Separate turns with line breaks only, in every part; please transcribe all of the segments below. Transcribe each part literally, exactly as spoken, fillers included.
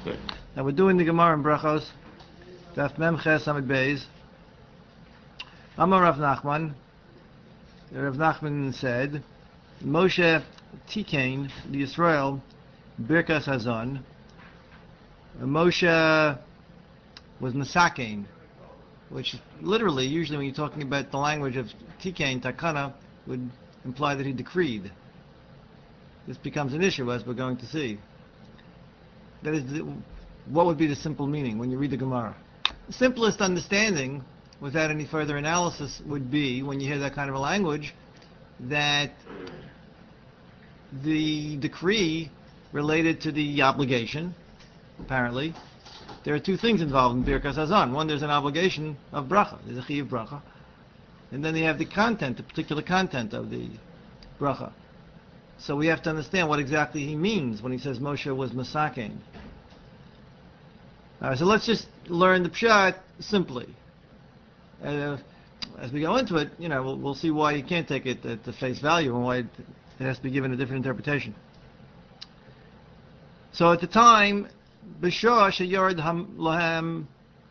Good.
Now we're doing the Gemara in Brachos, Daf Mem Ches Amid Beis. Amar Rav Nachman. Rav Nachman said, Moshe Tikain the Yisrael Birkas Hazon. Moshe was Masakein, which literally, usually when you're talking about the language of Tikain, Takana, would imply that he decreed. This becomes an issue, as we're going to see. That is, the, what would be the simple meaning when you read the Gemara? The simplest understanding, without any further analysis, would be, when you hear that kind of a language, that the decree related to the obligation, apparently. There are two things involved in Birkas Hazon. One, there's an obligation of bracha. There's a chiyuv bracha. And then you have the content, the particular content of the bracha. So we have to understand what exactly he means when he says Moshe was masakein. All right, so let's just learn the pshat simply. Uh, as we go into it, you know, we'll, we'll see why you can't take it at the face value and why it, it has to be given a different interpretation. So at the time, B'shah sheyared lahem,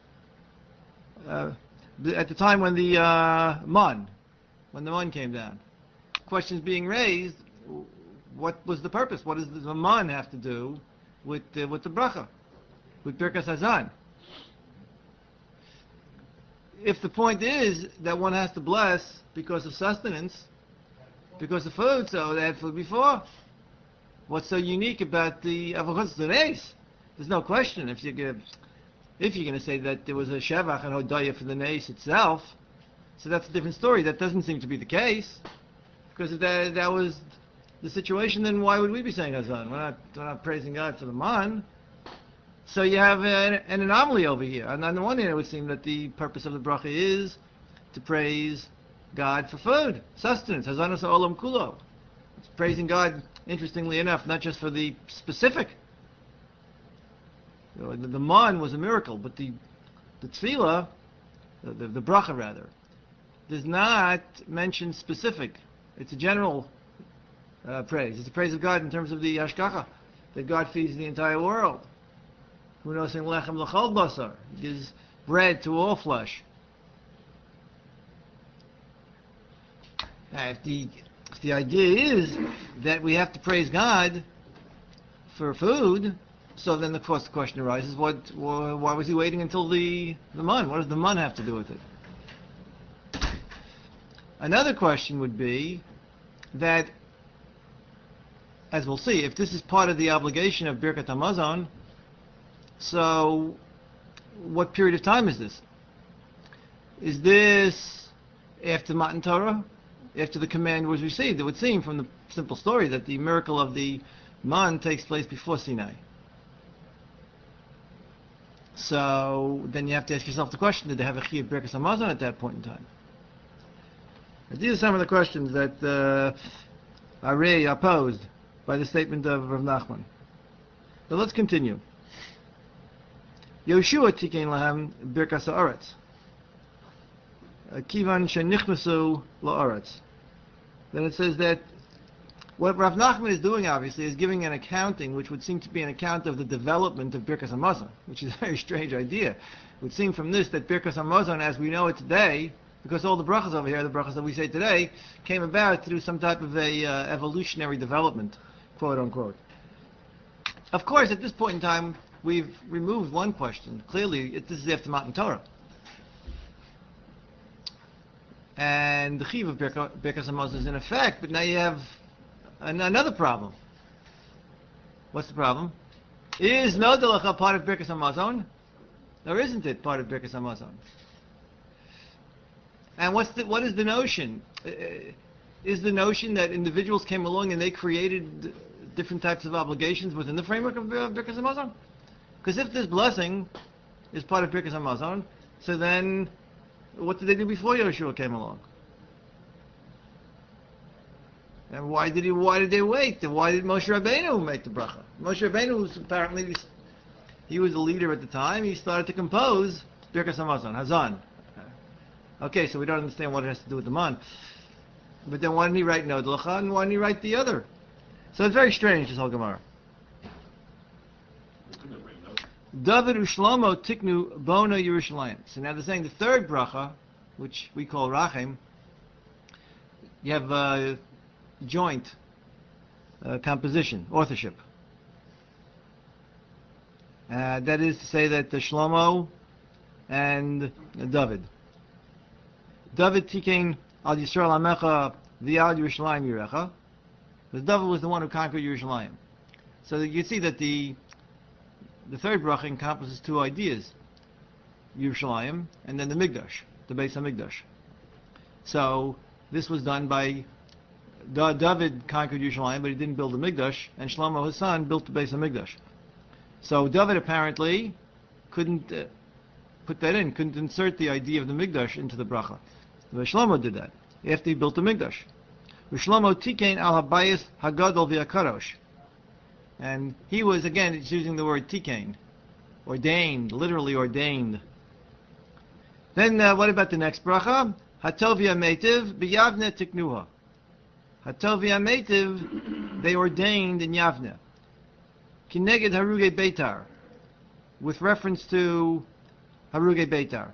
at the time when the uh, man, when the man came down, questions being raised. What was the purpose? What does the man have to do with uh, with the bracha, with Birkas Hazon? If the point is that one has to bless because of sustenance, because of food, so they had food before. What's so unique about the avodas neis? There's no question. If you're going if you're going to say that there was a shevach and hodaya for the neis itself, so that's a different story. That doesn't seem to be the case, because if that that was the situation, then why would we be saying Hazan? We're not, we're not praising God for the man. So you have an, an anomaly over here. And on the one hand, it would seem that the purpose of the bracha is to praise God for food, sustenance, Hazan olam kulo. It's praising God, interestingly enough, not just for the specific. You know, the, the man was a miracle, but the the tefillah, the, the, the bracha rather, does not mention specific. It's a general Uh, praise. It's the praise of God in terms of the hashgacha, that God feeds the entire world. Who knows in lechem l'chol basar? He gives bread to all flesh. Now, if the if the idea is that we have to praise God for food, so then of course the question arises: What? Why was he waiting until the the man? What does the man have to do with it? Another question would be that, as we'll see, if this is part of the obligation of Birkat Hamazon, so what period of time is this? Is this after Matan Torah? After the command was received? It would seem from the simple story that the miracle of the man takes place before Sinai. So then you have to ask yourself the question, did they have a Chiyuv Birkat Hamazon at that point in time? These are some of the questions that uh, Ari opposed by the statement of Rav Nachman. So let's continue. Yoshua tikein lahem birkas haaretz. Kivan shenichnasu la'aretz. Then it says that what Rav Nachman is doing, obviously, is giving an accounting, which would seem to be an account of the development of Birkas Hamazon, which is a very strange idea. It would seem from this that Birkas Hamazon, as we know it today, because all the brachas over here, the brachas that we say today, came about through some type of a uh, evolutionary development, quote unquote. Of course, at this point in time, we've removed one question. Clearly, it, this is after Matan Torah. And the Chiv of Birkas Hamazon is in effect, but now you have an, another problem. What's the problem? Is Nodalacha part of Birkas Hamazon? Or isn't it part of Birkas Hamazon? And what's the, what is the notion? Uh, is the notion that individuals came along and they created different types of obligations within the framework of uh, Birkas Hamazon? Because if this blessing is part of Birkas Hamazon, so then what did they do before Yoshua came along? And why did he? Why did they wait? And why did Moshe Rabbeinu make the bracha? Moshe Rabbeinu was apparently, he was the leader at the time. He started to compose Birkas Hamazon, Hazan. Okay, so we don't understand what it has to do with the man. But then why didn't he write Nodlacha and why didn't he write the other? So it's very strange, this whole Gemara. David u'Shlomo tiknu bona Yerushalayim. So now they're saying the third bracha, which we call Rachem, you have uh, joint uh, composition, authorship. Uh, that is to say that the Shlomo and David. David tikein al Yisrael Amecha v'al Yerushalayim Yirecha. Because David was the one who conquered Yerushalayim. So you see that the the third bracha encompasses two ideas: Yerushalayim and then the Mikdash, the Beis Hamikdash. So this was done by da- David conquered Yerushalayim, but he didn't build the Mikdash, and Shlomo, his son, built the Beis Hamikdash. So David apparently couldn't uh, put that in, couldn't insert the idea of the Mikdash into the bracha. But Shlomo did that after he built the Mikdash. Shlomo tikein al habayis hagadol v'akadosh, and he was, again, it's using the word tikein, ordained, literally ordained. Then uh, what about the next bracha? Hatov v'yametiv b'yavne tiknuha. Hatov v'yametiv, they ordained in Yavne. Kineged haruge beitar, with reference to haruge beitar.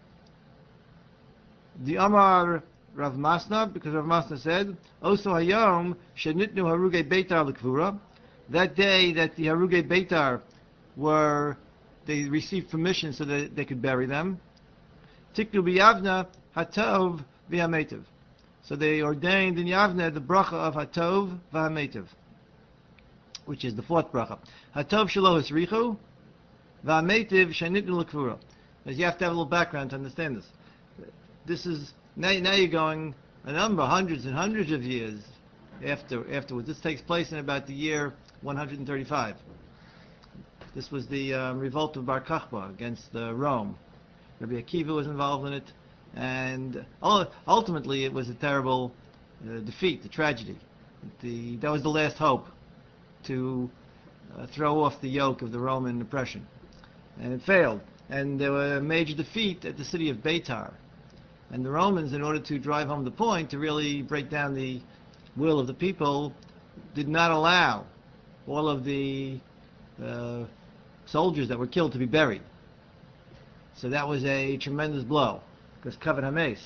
The Amar Rav Masna, because Rav Masna said, Oso hayom shenitnu haruge beitar l'kvura. That day that the haruge beitar were, they received permission so that they could bury them. Tiknu b'yavna hatov v'hametiv. So they ordained in Yavne the bracha of hatov v'hametiv, which is the fourth bracha. Hatov shelo hisrichu, v'hametiv shenitnu l'kvura. As you have to have a little background to understand this. This is now. Now you're going a number, hundreds and hundreds of years after afterwards. This takes place in about the year one hundred thirty-five. This was the um, revolt of Bar Kokhba against uh, Rome. Rabbi Akiva was involved in it, and ultimately it was a terrible uh, defeat, a tragedy. The, that was the last hope to uh, throw off the yoke of the Roman oppression, and it failed. And there was a major defeat at the city of Beitar. And the Romans, in order to drive home the point, to really break down the will of the people, did not allow all of the uh, soldiers that were killed to be buried. So that was a tremendous blow, because Kavod Hames.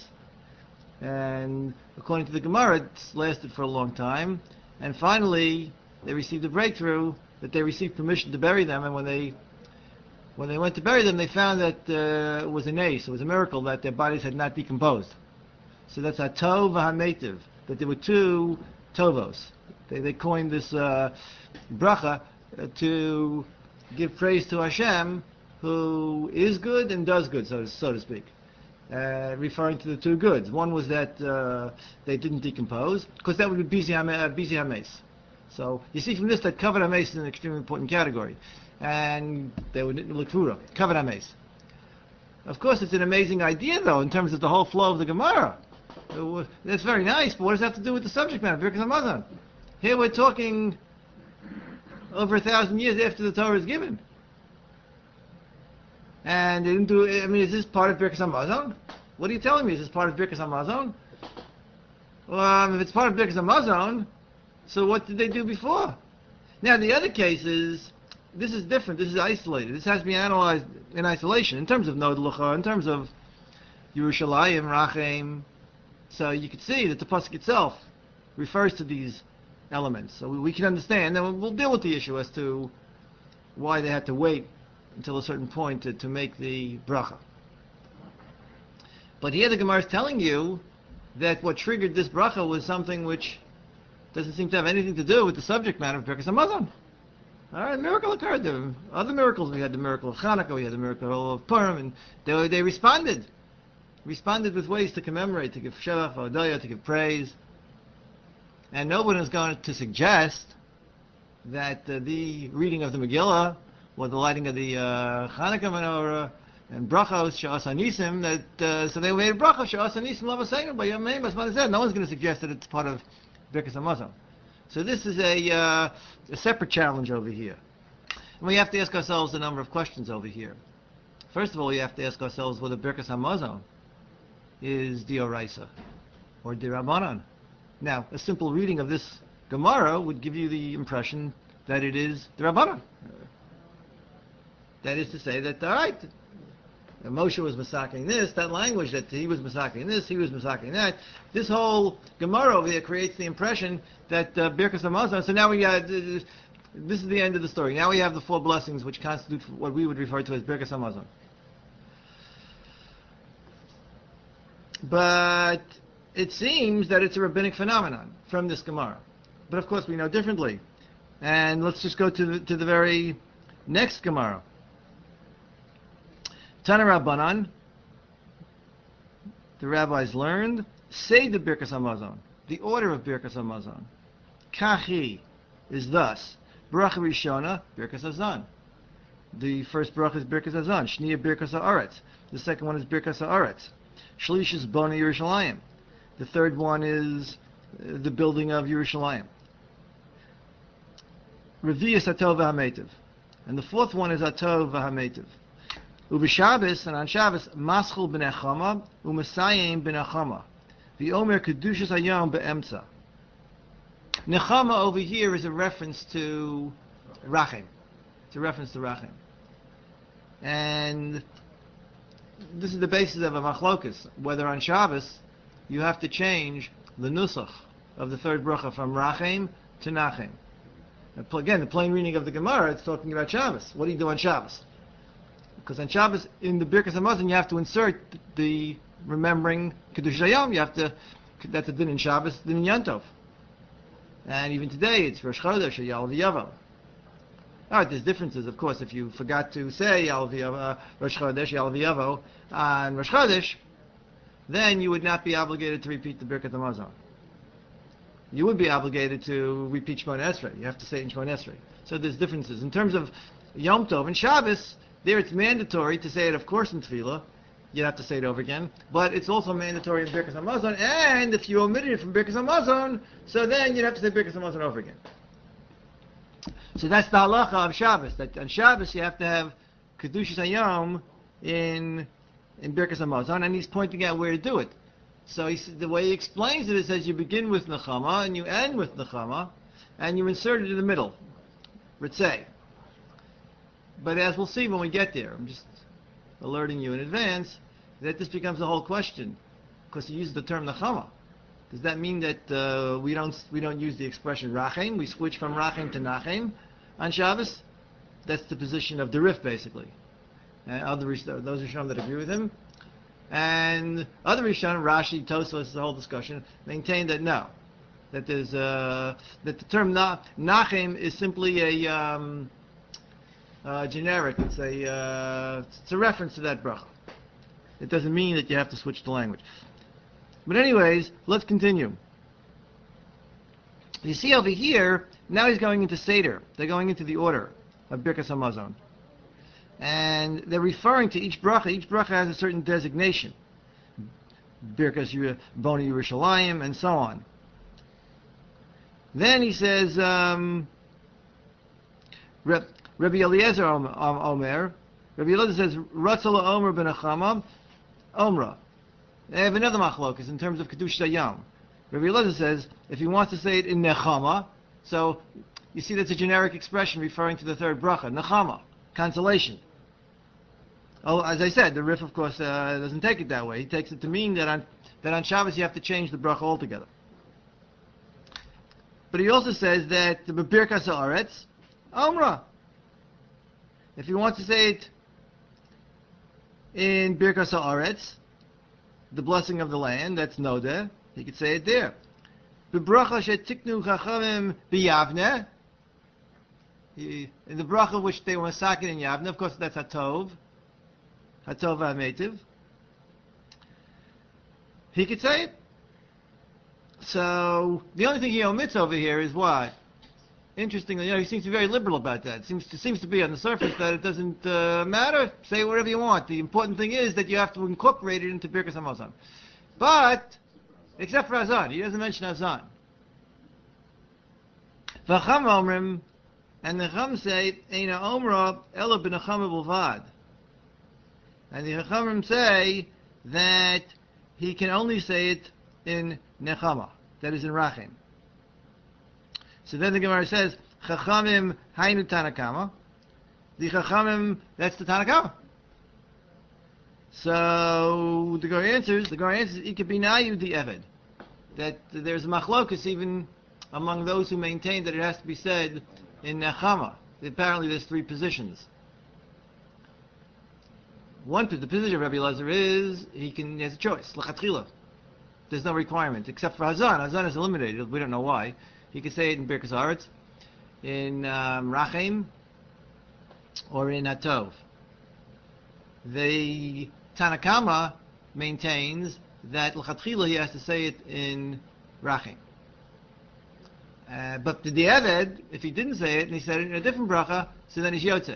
And according to the Gemara, it lasted for a long time. And finally, they received a breakthrough that they received permission to bury them. And when they When they went to bury them, they found that uh, it was an ace, it was a miracle that their bodies had not decomposed. So that's a tov v'hametiv, that there were two tovos. They, they coined this uh, bracha uh, to give praise to Hashem, who is good and does good, so, so to speak, uh, referring to the two goods. One was that uh, they didn't decompose, because that would be Bizi Hames. So you see from this that Kavod Hames is an extremely important category. And they would look through Kavod Hames. Of course, it's an amazing idea, though, in terms of the whole flow of the Gemara. That's very nice, but what does that have to do with the subject matter, Birkas Hamazon? Here we're talking over a thousand years after the Torah is given. And they didn't do, I mean, is this part of Birkas Hamazon? What are you telling me? Is this part of Birkas Hamazon? Well, um, if it's part of Birkas Hamazon, so what did they do before? Now, the other cases, this is different. This is isolated. This has to be analyzed in isolation, in terms of Nod Lucha, in terms of Yerushalayim, Rachem. So you can see that the pasuk itself refers to these elements. So we, we can understand, and we'll deal with the issue as to why they had to wait until a certain point to, to make the bracha. But here the Gemara is telling you that what triggered this bracha was something which doesn't seem to have anything to do with the subject matter of Birkas Hamazon. All right, a miracle occurred. There were other miracles. We had the miracle of Hanukkah. We had the miracle of Purim, and they they responded, responded with ways to commemorate, to give shevach, hodaya, to give praise. And no one is going to suggest that uh, the reading of the Megillah or the lighting of the uh, Hanukkah menorah and brachos she'as hanisim, that uh, so they made brachos she'as hanisim l'vaseinu by Yom Ha'im, as Mother said. No one's going to suggest that it's part of Birkas Hamazon. So this is a, uh, a separate challenge over here. And we have to ask ourselves a number of questions over here. First of all, we have to ask ourselves whether Birkas Hamazon is Dioraisa or Dirabanan. Now, a simple reading of this Gemara would give you the impression that it is Dirabanan. That is to say that, all right, Moshe was massacring this, that language that he was massacring this, he was massacring that. This whole Gemara over here creates the impression that uh, Birkas Hamazon. So now we uh, this is the end of the story. Now we have the four blessings which constitute what we would refer to as Birkas Hamazon. But it seems that it's a rabbinic phenomenon from this Gemara. But of course we know differently. And let's just go to the, to the very next Gemara. Tana Rabbanan, the rabbis learned, say the Birkas Hamazon, the order of Birkas Hamazon. Kachi is thus, Bracha Rishona, Birkas Hazan. The first bracha is Birkas Hazan, Shniya Birkas Haaretz. The second one is Birkas Haaretz. Shlish is Bona Yerushalayim. The third one is uh, the building of Yerushalayim. Revi'as Atov v'Hametiv. And the fourth one is Atov v'Hametiv. Ub'Shabbos, and on Shabbos, Maschul b'nechama, u'Mesayim b'nechama. V'omer Kedushas Hayom be'emtza. Nechama over here is a reference to Rachem. It's a reference to Rachem. And this is the basis of a machlokus, whether on Shabbos you have to change the nusach of the third bracha from Rachem to Nachem. Again, the plain reading of the Gemara, it's talking about Shabbos. What do you do on Shabbos? Because on Shabbos, in the Birkas Hamazon, you have to insert the remembering Kiddush Hayom. You have to, that's a din in Shabbos, din in Yom Tov. And even today, it's Rosh Chodesh or Ya'al V'Yavo. All right, there's differences, of course. If you forgot to say Ya'al V'Yavo, uh, Rosh Chodesh, Ya'al V'Yavo on Rosh Chodesh, then you would not be obligated to repeat the Birkas Hamazon. You would be obligated to repeat Shemona Esrei. You have to say it in Shemona Esrei. So there's differences. In terms of Yom Tov and Shabbos, there it's mandatory to say it, of course, in Tefillah. You'd have to say it over again. But it's also mandatory in Birkas Hamazon. And if you omitted it from Birkas Hamazon, so then you'd have to say Birkas Hamazon over again. So that's the halacha of Shabbos. That on Shabbos you have to have Kedushas Hayom in in Birkas Hamazon, and he's pointing out where to do it. So he, the way he explains it, it says you begin with Nechama and you end with Nechama, and you insert it in the middle. Ritzei. But as we'll see when we get there, I'm just alerting you in advance that this becomes a whole question, because he uses the term Nechama. Does that mean that uh, we don't we don't use the expression Rachem? We switch from Rachem to Nachem on Shabbos? That's the position of the Rif, basically. And other those Rishonim that agree with him, and other Rishonim, Rashi, Tosfos, the whole discussion, maintain that no, that there's uh, that the term na, Nachem is simply a um, uh, generic. It's a uh, it's a reference to that bracha. It doesn't mean that you have to switch the language. But anyways, let's continue. You see over here, now he's going into Seder. They're going into the order of Birkas Hamazon. And they're referring to each bracha. Each bracha has a certain designation. Birkas Bona Yerushalayim, and so on. Then he says, um, Rabbi Eliezer Omer, Rabbi Eliezer says, Ratzala Omer ben Achama, Omra. They have another machlokas in terms of Kedush Hayom. Rabbi Eliezer says, if he wants to say it in Nechama, so you see that's a generic expression referring to the third bracha, Nechama, consolation. Oh, as I said, the Rif, of course, uh, doesn't take it that way. He takes it to mean that on that on Shabbos you have to change the bracha altogether. But he also says that the Birkas Haaretz, Omra. If he wants to say it in Birkas Haaretz, the blessing of the land, that's Nodeh, he could say it there. B'bracha shetiknu chachamim b'Yavneh, in the bracha which they were masakin in Yavneh, of course that's Hatov, Hatov HaMeitiv. He could say it. So the only thing he omits over here is what? Interestingly, you know, he seems to be very liberal about that. It seems to, seems to be on the surface that it doesn't uh, matter. Say whatever you want. The important thing is that you have to incorporate it into Birkas Hamazon. But, except for Azan, he doesn't mention Azan. V'cham omrim, and the Chacham say, Eina omra ela b'nechama b'lvad. And the Chachamim say that he can only say it in Nechama, that is in Rachem. So then the Gemara says, Chachamim hainu Tanakama. The Chachamim, that's the Tanakh. So the Gemara answers, the Gemara answers, Ikabinayu the Eved. That there's a machlokus even among those who maintain that it has to be said in Nechama. Apparently there's three positions. One, the position of Rabbi Elazar is, he can, he has a choice, l'chatchila. There's no requirement, except for Hazan. Hazan is eliminated, we don't know why. He can say it in Birkas Haaretz, in um, Rachem, or in Hatov. The Tanakama maintains that l'chatchila he has to say it in Rachem. Uh, but the Eved, if he didn't say it and he said it in a different bracha, so then he's Yotzei.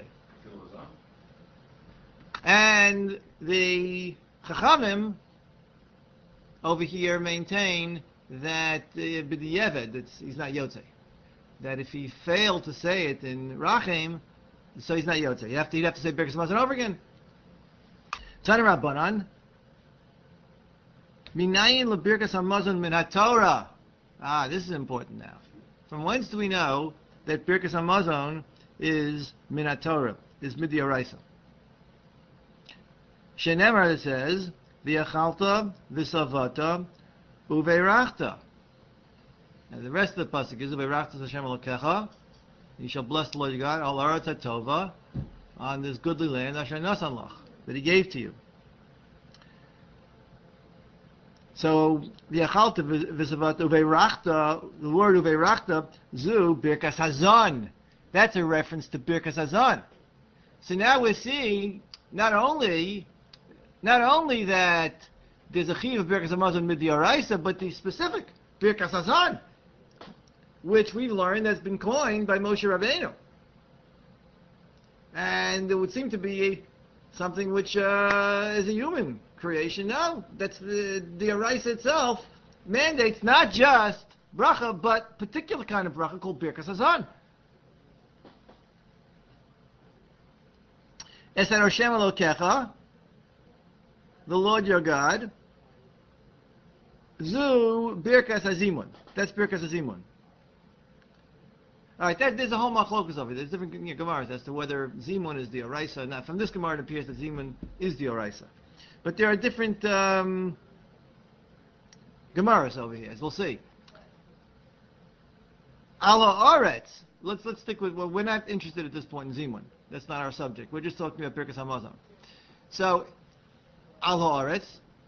And the Chachamim over here maintain that uh, the Eved, that he's not Yotzei. That if he failed to say it in Rachem, so he's not Yotzei. You have to, you'd have to say Birkas Hamazon over again. Tana Rabbanan, Minayin lebirkas Hamazon min haTorah. Ah, this is important now. From whence do we know that Birkas Hamazon is min haTorah, is midioraisa? Shenemar, it says, v'yachalta v'savata uveirachta. And the rest of the pasuk is uveirachta Hashem Elokecha. You shall bless the Lord your God al aretz hatova, on this goodly land asher nasan lach, that He gave to you. So v'yachalta v'savata uveirachta, the word uveirachta, zu birkas hazon. That's a reference to birkas hazon. So now we're seeing not only Not only that there's a chiv of Birkas Hamazon midioraisa, but the specific Birkas Hazon, which we've learned has been coined by Moshe Rabbeinu. And it would seem to be something which uh, is a human creation. No, that's the, the Araisa itself mandates not just bracha, but particular kind of bracha called Birkas Hazon. Esan Hashem Elokecha, the Lord your God, Zu Birkas Hazimun. That's Birkas Hazimun. All right, that, there's a whole machlokus over there. There's different you know, gemaras as to whether Zimun is the Oraisa or not. From this gemara, it appears that Zimun is the Oraisa. But there are different um, gemaras over here, as we'll see. Ala Aretz. Let's let's stick with. Well, we're not interested at this point in Zimun. That's not our subject. We're just talking about Birkas Hamazon. So. Al haaretz,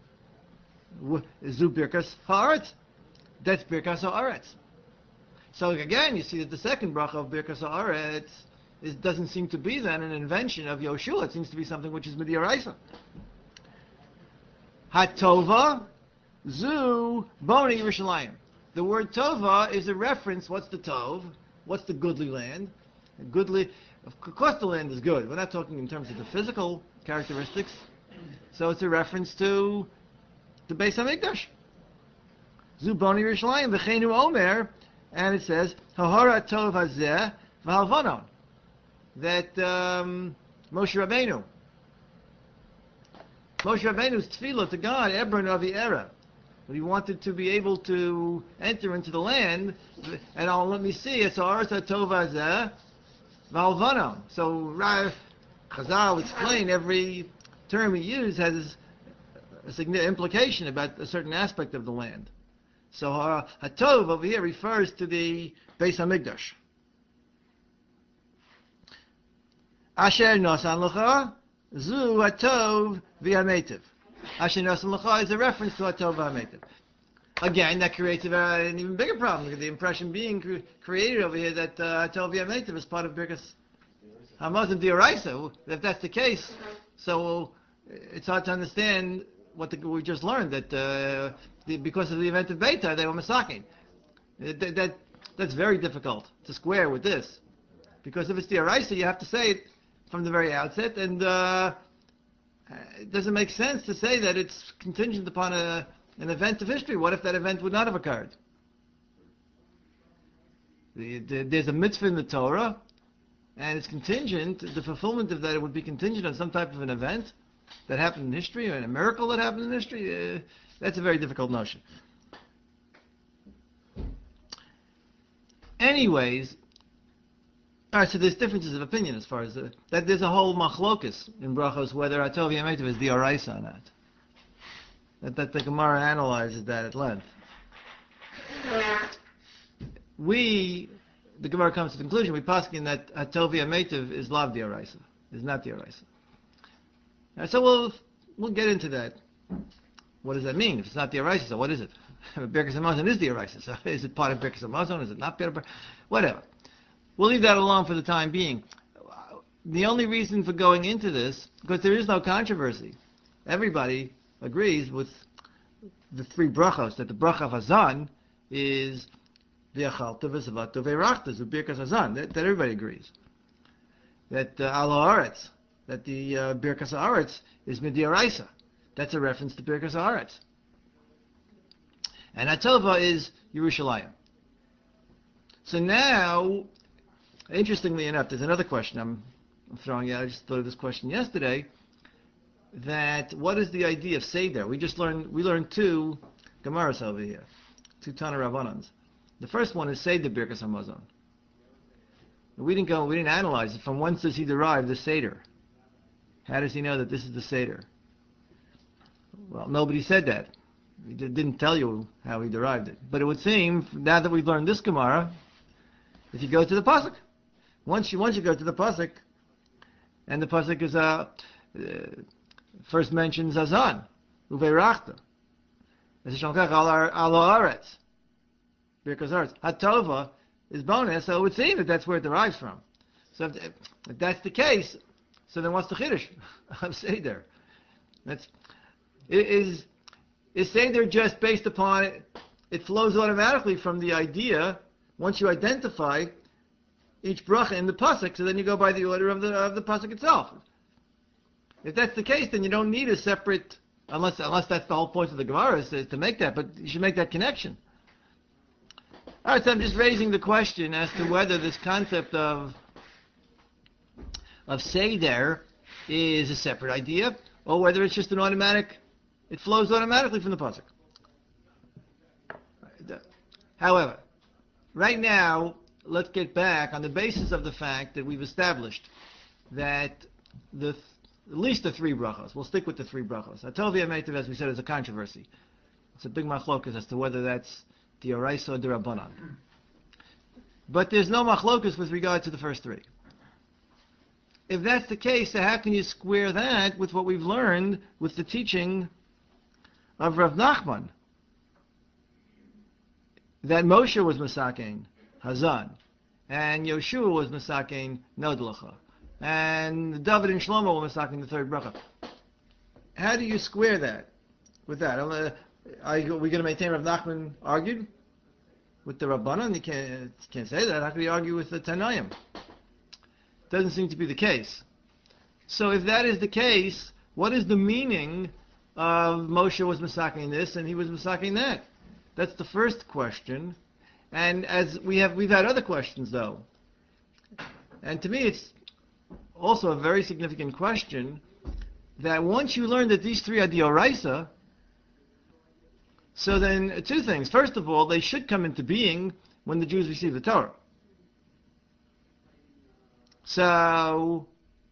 zu birkas haaretz. That's birkas haaretz. So again, you see that the second bracha of birkas haaretz is doesn't seem to be then an invention of Yoshua. It seems to be something which is midioraisa. Hatova, zu boni Yerushalayim. The word tova is a reference. What's the tov? What's the goodly land? A goodly. Of course, the land is good. We're not talking in terms of the physical characteristics. So it's a reference to the Beis Hamikdash. Zu boni Yerushalayim v'cheinu omer, and it says Hahara tov hazeh v'halvanon. That um, Moshe Rabbeinu, Moshe Rabbeinu's tefillah to God, Ebron Avi Era, that he wanted to be able to enter into the land, and I'll let me see. It's Hahara tov hazeh v'halvanon. So Chazal explain every term he used has a significant implication about a certain aspect of the land. So uh, Hatov over here refers to the Beis Hamikdash. Asher Nosan L'cha, Zu Hatov V'Hametiv. Asher Nosan L'cha is a reference to Hatov V'Hametiv. Again, that creates a, uh, an even bigger problem. The impression being cre- created over here that uh, Hatov V'Hametiv is part of Birkas Hamazon D'Oraisa. If that's the case, so it's hard to understand what the, we just learned, that uh, the, because of the event of Beitar, they were masakin. That, that, that's very difficult to square with this. Because if it's the Araisa, you have to say it from the very outset, and uh, it doesn't make sense to say that it's contingent upon a, an event of history. What if that event would not have occurred? The, the, there's a mitzvah in the Torah, and it's contingent, the fulfillment of that it would be contingent on some type of an event that happened in history, or a miracle that happened in history. Uh, that's a very difficult notion. Anyways, All right, so there's differences of opinion as far as the, that. There's a whole machlokus in brachos whether Atov Yametiv is the oraisa or not. That, that the Gemara analyzes that at length. We, the Gemara comes to the conclusion, we paskin that Atov Yametiv is lav the oraisa, is not the oraisa. All right, so we'll we'll get into that. What does that mean? If it's not the oraisa, so what is it? Birkas Hamazon is the oraisa. So is it part of Birkas Hamazon? Is it not part of? Whatever. We'll leave that alone for the time being. The only reason for going into this, because there is no controversy, everybody agrees with the three brachos, that the bracha of Hazan is the Achalta v'Savata v'Eirachta, the Birkas Hazan, that, that everybody agrees. That uh, Al Haaretz, that the uh, Birkas Haaretz is Midiaraisa. That's a reference to Birkas Haaretz. And Atova is Yerushalayim. So now, interestingly enough, there's another question I'm, I'm throwing out. I just thought of this question yesterday. That what is the idea of Seder? We just learned we learned two Gemaras over here, two Tana Rabbanans. The first one is Seder Birkas Hamazon. We didn't go. We didn't analyze it. From whence does he derive the Seder? How does he know that this is the Seder? Well, nobody said that. He didn't tell you how he derived it. But it would seem now that we've learned this Gemara, if you go to the pasuk, once you once you go to the pasuk, and the pasuk is a. Uh, First mentions Azan, Uveirachta. As Shalkach al Haaretz, Birkas Haaretz. Hatova is bonus, so it would seem that that's where it derives from. So if, if that's the case, so then what's the chiddush of Seder? That's is is Seder just based upon it? It flows automatically from the idea once you identify each bracha in the pasuk, so then you go by the order of the of the pasuk itself. If that's the case, then you don't need a separate, unless unless that's the whole point of the Gemara, is to, to make that, but you should make that connection. All right, so I'm just raising the question as to whether this concept of of Seder is a separate idea, or whether it's just an automatic, it flows automatically from the pasuk. However, right now, let's get back on the basis of the fact that we've established that the at least the three brachos. We'll stick with the three brachos. Atov Yametiv, as we said, is a controversy. It's a big machlokas as to whether that's the oraisa or the rabbanan. But there's no machlokas with regard to the first three. If that's the case, so how can you square that with what we've learned with the teaching of Rav Nachman? That Moshe was Masakein Hazan, and Yoshua was Masakein Nodlacha, and David and Shlomo were Masakein the third bracha. How do you square that with that? Uh, are we going to maintain Rav Nachman argued with the Rabbanan? You can't, can't say that. How can we argue with the Tanaim? Doesn't seem to be the case. So if that is the case, what is the meaning of Moshe was Masakein this and he was Masakein that? That's the first question. And as we have, we've had other questions though. And to me it's also a very significant question that once you learn that these three are the Oraisa, so then two things. First of all, they should come into being when the Jews receive the Torah. So,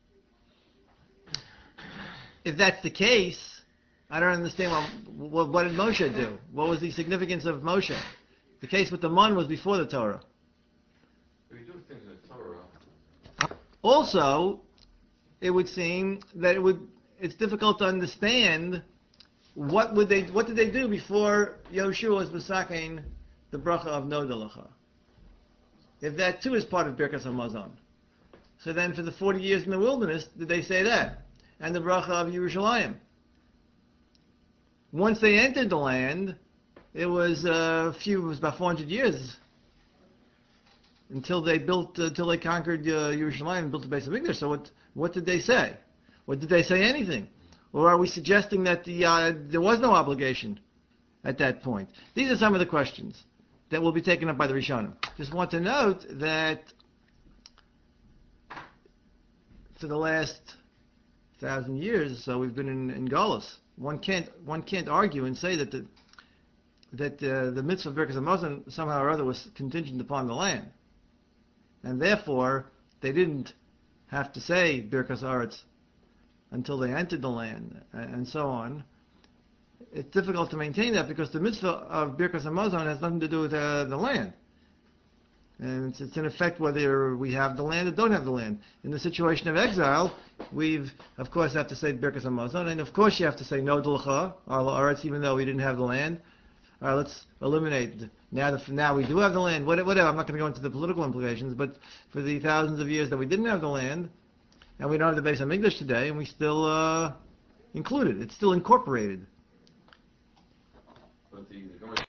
if that's the case, I don't understand what, what, what did Moshe do? What was the significance of Moshe? The case with the Mun was before the Torah.
We do things in the Torah.
Also, it would seem that it would it's difficult to understand what would they what did they do before Yoshua was Masakein the bracha of Nodalacha. If that too is part of Birkas Hamazon. So then for the forty years in the wilderness, did they say that? And the bracha of Yerushalayim. Once they entered the land, it was a few, it was about four hundred years until they built, uh, until they conquered uh, Yerushalayim and built the Beis Hamikdash. So what, what did they say? Or did they say anything? Or are we suggesting that the uh, there was no obligation at that point? These are some of the questions that will be taken up by the Rishonim. Just want to note that for the last thousand years or so, we've been in, in Golus. One can't one can't argue and say that the that uh, the mitzvah of Birkas Hamazon somehow or other was contingent upon the land, and therefore they didn't have to say Birkas Aretz until they entered the land, and, and so on. It's difficult to maintain that because the mitzvah of Birkas Hamazon has nothing to do with uh, the land. And it's, it's in effect whether we have the land or don't have the land. In the situation of exile, we've, of course, have to say Birkas Hamazon, and of course you have to say no Dulcha, Al Aretz, even though we didn't have the land. All right, let's eliminate. Now, the, now we do have the land. Whatever. I'm not going to go into the political implications, but for the thousands of years that we didn't have the land, and we don't have the Beis HaMikdash today, and we still uh, include it. It's still incorporated.
But the, the